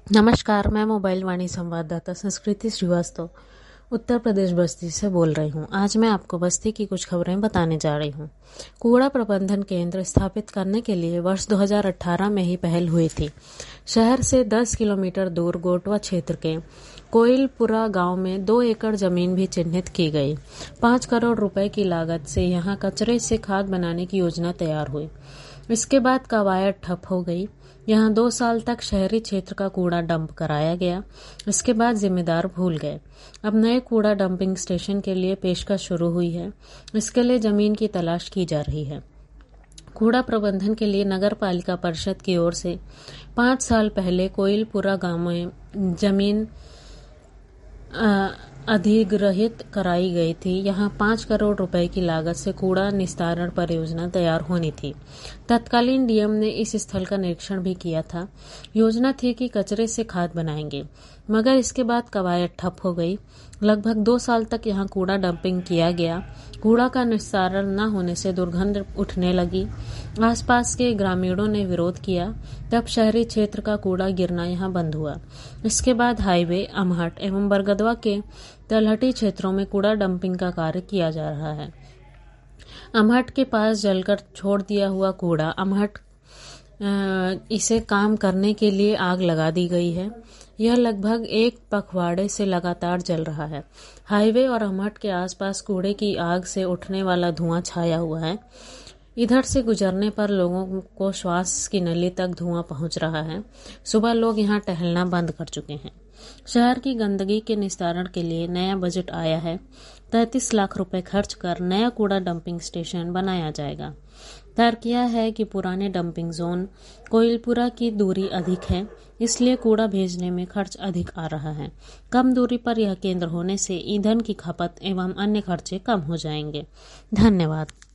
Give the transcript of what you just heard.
नमस्कार, मैं मोबाइल वाणी संवाददाता संस्कृति श्रीवास्तव उत्तर प्रदेश बस्ती से बोल रही हूँ। आज मैं आपको बस्ती की कुछ खबरें बताने जा रही हूँ। कूड़ा प्रबंधन केंद्र स्थापित करने के लिए वर्ष 2018 में ही पहल हुई थी। शहर से 10 किलोमीटर दूर गोटवा क्षेत्र के कोइलपुरा गांव में 2 एकड़ जमीन भी चिन्हित की गई। 5 करोड़ रुपए की लागत से यहां कचरे से खाद बनाने की योजना तैयार हुई। इसके बाद कवायद ठप हो गई। यहाँ 2 साल तक शहरी क्षेत्र का कूड़ा डंप कराया गया। इसके बाद जिम्मेदार भूल गए। अब नए कूड़ा डंपिंग स्टेशन के लिए पेशकश शुरू हुई है। इसके लिए जमीन की तलाश की जा रही है। कूड़ा प्रबंधन के लिए नगर पालिका परिषद की ओर से 5 साल पहले कोइलपुरा गांव में जमीन अधिग्रहित कराई गई थी। यहाँ 5 करोड़ रुपए की लागत से कूड़ा निस्तारण परियोजना तैयार होनी थी। तत्कालीन डीएम ने इस स्थल का निरीक्षण भी किया था। योजना थी कि कचरे से खाद बनाएंगे, मगर इसके बाद कवायद ठप हो गई। लगभग 2 साल तक यहाँ कूड़ा डंपिंग किया गया। कूड़ा का निस्तारण न होने से दुर्गंध उठने लगी। आसपास के ग्रामीणों ने विरोध किया। तब शहरी क्षेत्र का कूड़ा गिरना यहाँ बंद हुआ। इसके बाद हाईवे, अमहट एवं बरगदवा के तलहटी क्षेत्रों में कूड़ा डंपिंग का कार्य किया जा रहा है। अमहट के पास जलकर छोड़ दिया हुआ कूड़ा इसे काम करने के लिए आग लगा दी गई है। यह लगभग 1 पखवाड़े से लगातार जल रहा है। हाईवे और अमहट के आसपास कूड़े की आग से उठने वाला धुआं छाया हुआ है। इधर से गुजरने पर लोगों को श्वास की नली तक धुआं पहुंच रहा है। सुबह लोग यहां टहलना बंद कर चुके हैं। शहर की गंदगी के निस्तारण के लिए नया बजट आया है। 33 लाख रुपए खर्च कर नया कूड़ा डंपिंग स्टेशन बनाया जाएगा। तय किया है कि पुराने डंपिंग जोन कोइलपुरा की दूरी अधिक है, इसलिए कूड़ा भेजने में खर्च अधिक आ रहा है। कम दूरी पर यह केंद्र होने से ईंधन की खपत एवं अन्य खर्चे कम हो जाएंगे। धन्यवाद।